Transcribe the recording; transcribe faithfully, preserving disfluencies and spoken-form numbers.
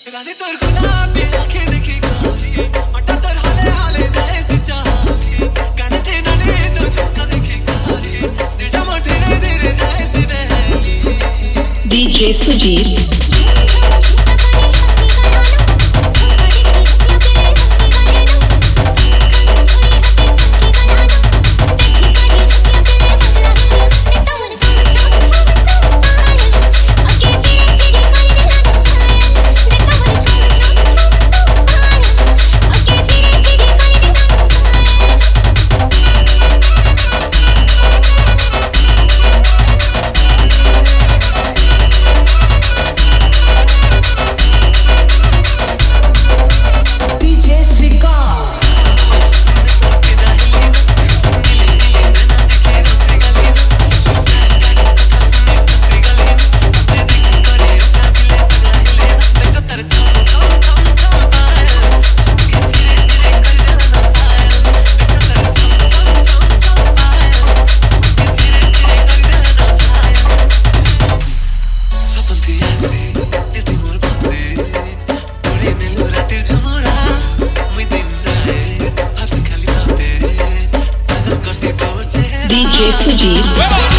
रानी तोर गुलाबी आंखें देखी काली अटा तोर हाले हाले जाए सी चाली काने थे नाने तो झुमका देखी काली दिटा मोटे रे धीरे जाए सी बहली डीजे सुजीत डीजे सुजीत